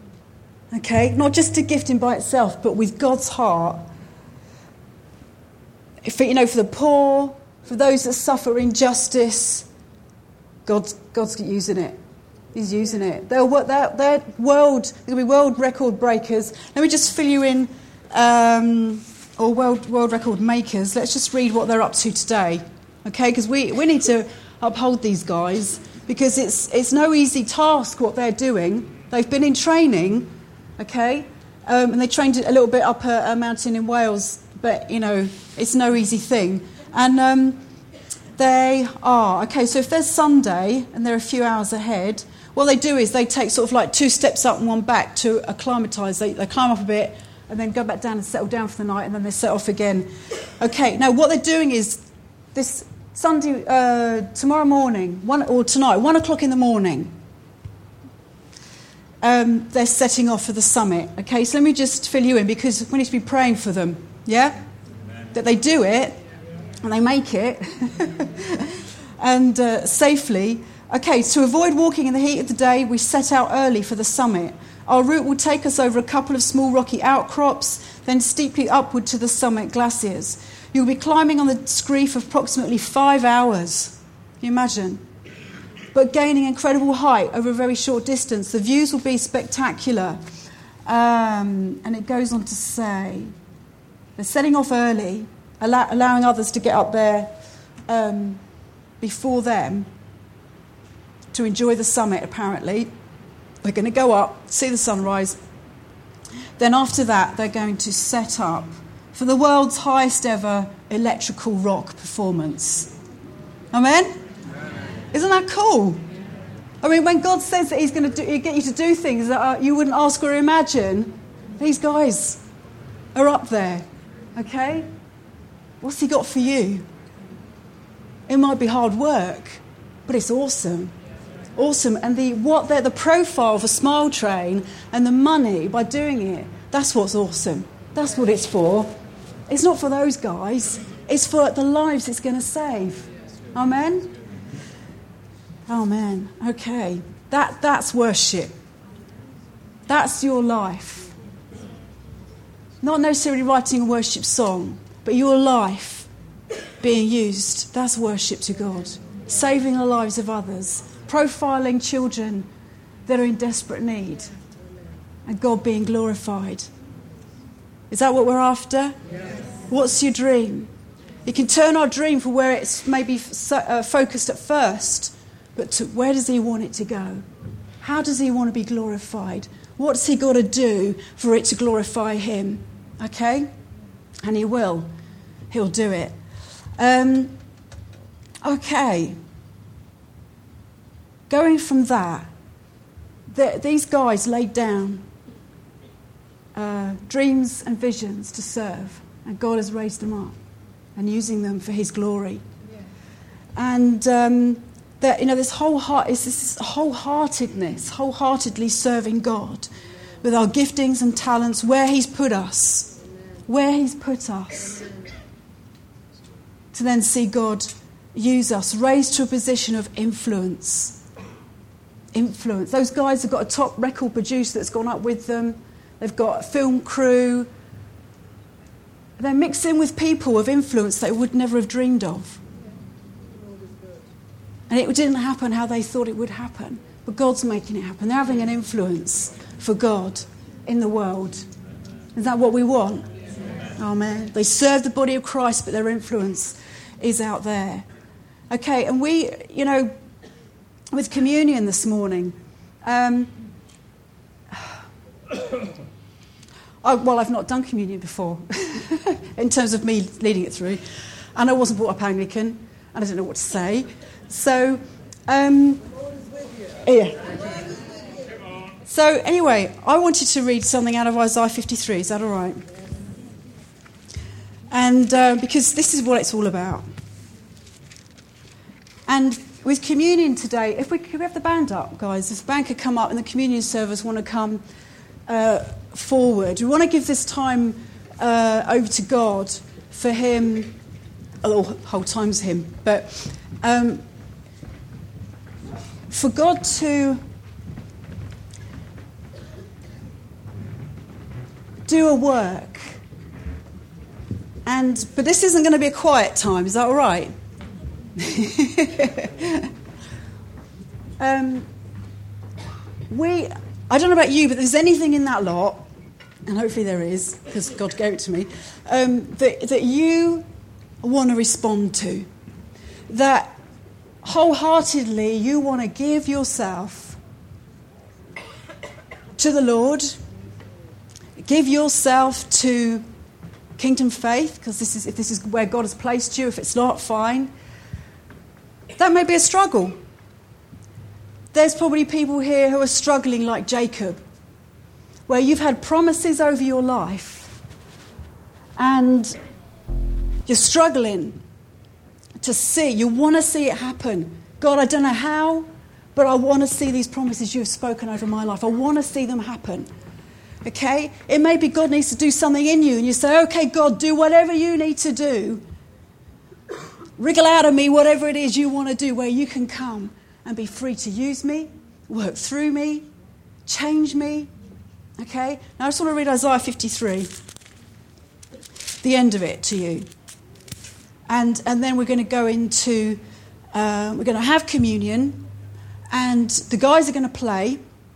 Okay, not just a gifting by itself, but with God's heart. For, you know, for the poor, for those that suffer injustice, God's, God's using it. He's using it. They're, they're, they're world, they'll be world record breakers. Let me just fill you in, um, or world, world record makers. Let's just read what they're up to today. Okay, because we, we need to uphold these guys, because it's it's no easy task what they're doing. They've been in training, okay, um, and they trained a little bit up a, a mountain in Wales, but, you know, it's no easy thing. And um, they are, okay, so if there's Sunday and they're a few hours ahead, what they do is they take sort of like two steps up and one back to acclimatise. They, they climb up a bit and then go back down and settle down for the night, and then they set off again. Okay, now what they're doing is this Sunday, uh, tomorrow morning, one or tonight, one o'clock in the morning, um, they're setting off for the summit. Okay, so let me just fill you in, because we need to be praying for them, yeah? Amen. That they do it, and they make it, and uh, safely. Okay, to avoid walking in the heat of the day, we set out early for the summit. Our route will take us over a couple of small rocky outcrops, then steeply upward to the summit glaciers. You'll be climbing on the screef of approximately five hours. Can you imagine? But gaining incredible height over a very short distance. The views will be spectacular. Um, and it goes on to say, they're setting off early, allow, allowing others to get up there um, before them to enjoy the summit, apparently. They're going to go up, see the sunrise. Then after that, they're going to set up for the world's highest ever electrical rock performance. Amen? Amen. Isn't that cool? I mean, when God says that he's going to do, get you to do things that are, you wouldn't ask or imagine, these guys are up there. Okay? What's he got for you? It might be hard work, but it's awesome. Awesome. And the what they're the profile of a Smile Train and the money by doing it, that's what's awesome. That's what it's for. It's not for those guys. It's for the lives it's going to save. Amen? Amen. Okay. That that's worship. That's your life. Not necessarily writing a worship song, but your life being used. That's worship to God. Saving the lives of others. Profiling children that are in desperate need. And God being glorified. Is that what we're after? Yes. What's your dream? You can turn our dream for where it's maybe uh, focused at first, but to where does he want it to go? How does he want to be glorified? What's he got to do for it to glorify him? Okay? And he will. He'll do it. Um, okay. Going from that, the, these guys laid down uh, dreams and visions to serve, and God has raised them up and using them for his glory. Yeah. And um, that, you know, this whole heart is this wholeheartedness, wholeheartedly serving God with our giftings and talents where he's put us, where he's put us, to then see God use us, raised to a position of influence. Influence. Those guys have got a top record producer that's gone up with them. They've got a film crew. They're mixed in with people of influence they would never have dreamed of. And it didn't happen how they thought it would happen. But God's making it happen. They're having an influence for God in the world. Is that what we want? Amen. They serve the body of Christ, but their influence is out there. Okay, and we, you know, with communion this morning, um, I, well, I've not done communion before in terms of me leading it through, and I wasn't brought up Anglican, and I didn't know what to say. So, um, yeah. So anyway, I wanted to read something out of Isaiah fifty-three. Is that all right? And uh, because this is what it's all about. And with communion today, if we could have the band up, guys, if the band could come up and the communion servers want to come uh, forward. We want to give this time uh, over to God for him, oh, the whole time's him, but um, for God to do a work. And but this isn't going to be a quiet time, is that all right? um, we, I don't know about you, but there's anything in that lot, and hopefully there is, because God gave it to me, um, that, that you want to respond to. That wholeheartedly you want to give yourself to the Lord, give yourself to Kingdom Faith, because this is if this is where God has placed you. If it's not, fine. That may be a struggle. There's probably people here who are struggling like Jacob, where you've had promises over your life and you're struggling to see. You want to see it happen. God, I don't know how, but I want to see these promises you've spoken over my life. I want to see them happen. Okay? It may be God needs to do something in you and you say, okay, God, do whatever you need to do. Wriggle out of me whatever it is you want to do, where you can come and be free to use me, work through me, change me. Okay? Now I just want to read Isaiah fifty-three, the end of it to you. And and then we're going to go into, uh, we're going to have communion, and the guys are going to play,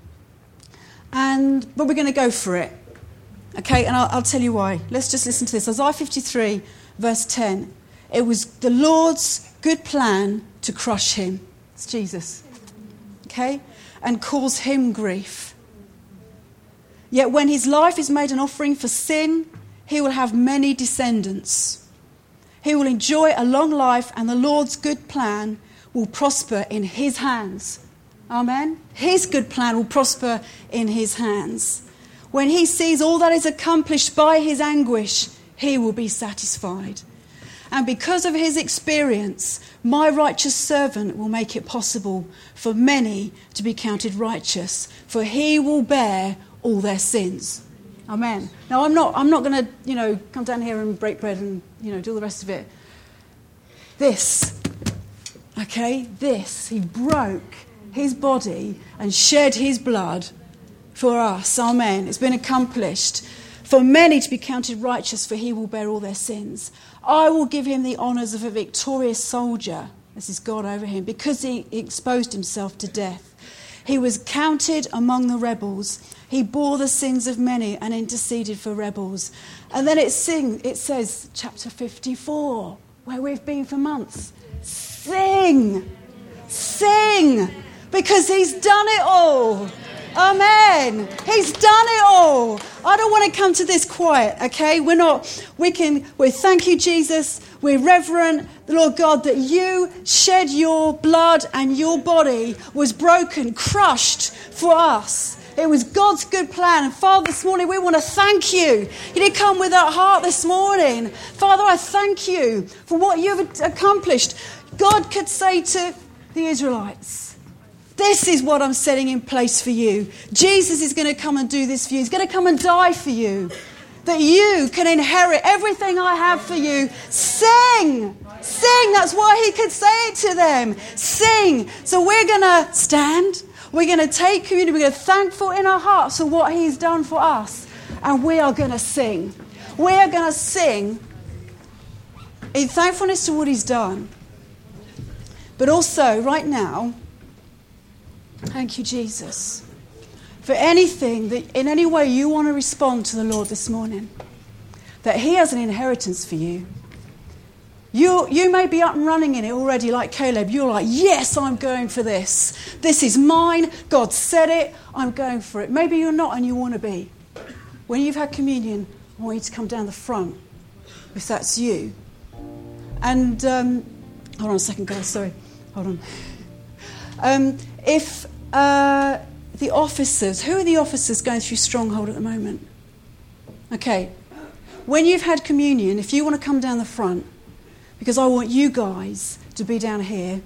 and but we're going to go for it. Okay? And I'll, I'll tell you why. Let's just listen to this. Isaiah fifty-three, verse ten. It was the Lord's good plan to crush him. It's Jesus. Okay? And cause him grief. Yet when his life is made an offering for sin, he will have many descendants. He will enjoy a long life, and the Lord's good plan will prosper in his hands. Amen? His good plan will prosper in his hands. When he sees all that is accomplished by his anguish, he will be satisfied. And because of his experience, my righteous servant will make it possible for many to be counted righteous, for he will bear all their sins. Amen. Now, I'm not I'm not going to, you know, come down here and break bread and, you know, do all the rest of it. This, okay, this, he broke his body and shed his blood for us. Amen. It's been accomplished. For many to be counted righteous, for he will bear all their sins. I will give him the honours of a victorious soldier. This is God over him, because he exposed himself to death. He was counted among the rebels. He bore the sins of many and interceded for rebels. And then it sing. It says, chapter fifty-four, where we've been for months. Sing! Sing! Because he's done it all. Amen. He's done it all. I don't want to come to this quiet, okay? We're not, we can, we thank you, Jesus. We're reverent, Lord God, that you shed your blood and your body was broken, crushed for us. It was God's good plan. And Father, this morning we want to thank you. You didn't come with that heart this morning. Father, I thank you for what you've accomplished. God could say to the Israelites, this is what I'm setting in place for you. Jesus is going to come and do this for you. He's going to come and die for you. That you can inherit everything I have for you. Sing! Sing! That's why he could say it to them. Sing! So we're going to stand. We're going to take communion. We're going to be thankful in our hearts for what he's done for us. And we are going to sing. We are going to sing in thankfulness to what he's done. But also, right now, thank you, Jesus, for anything that in any way you want to respond to the Lord this morning, that he has an inheritance for you. You, you may be up and running in it already like Caleb. You're like, yes, I'm going for this. This is mine. God said it. I'm going for it. Maybe you're not and you want to be. When you've had communion, I want you to come down the front, if that's you. And, um, hold on a second, guys, sorry. Hold on. Um, if uh, the officers, who are the officers going through Stronghold at the moment? Okay. When you've had communion, if you want to come down the front, because I want you guys to be down here.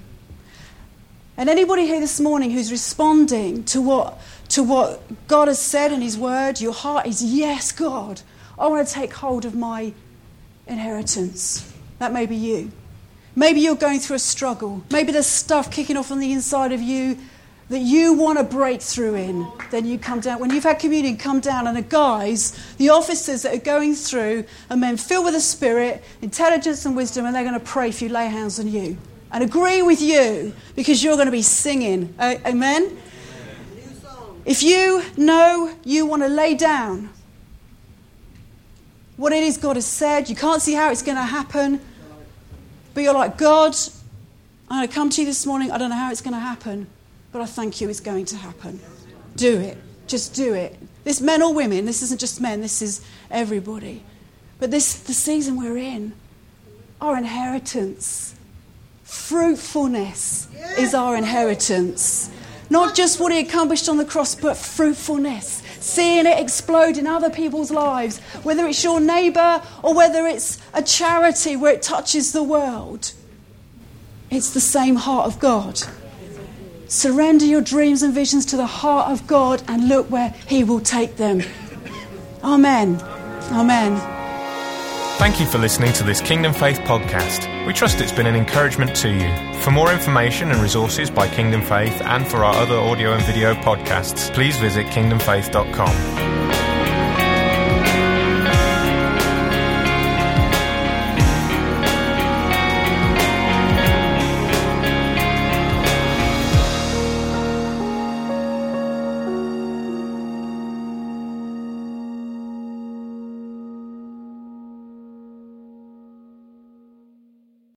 And anybody here this morning who's responding to what to what God has said in his word, your heart is, yes, God, I want to take hold of my inheritance. That may be you. Maybe you're going through a struggle. Maybe there's stuff kicking off on the inside of you that you want a breakthrough in, then you come down. When you've had communion, come down, and the guys, the officers that are going through, are men filled with the Spirit, intelligence and wisdom, and they're going to pray if you lay hands on you and agree with you, because you're going to be singing. Uh, amen? If you know you want to lay down what it is God has said, you can't see how it's going to happen, but you're like, God, I'm going to come to you this morning, I don't know how it's going to happen, but I thank you it's going to happen. Do it. Just do it. This men or women, this isn't just men, this is everybody. But this, the season we're in, our inheritance, fruitfulness is our inheritance. Not just what he accomplished on the cross, but fruitfulness. Seeing it explode in other people's lives, whether it's your neighbour or whether it's a charity where it touches the world. It's the same heart of God. Surrender your dreams and visions to the heart of God and look where he will take them. Amen. Amen. Thank you for listening to this Kingdom Faith podcast. We trust it's been an encouragement to you. For more information and resources by Kingdom Faith and for our other audio and video podcasts, please visit kingdom faith dot com.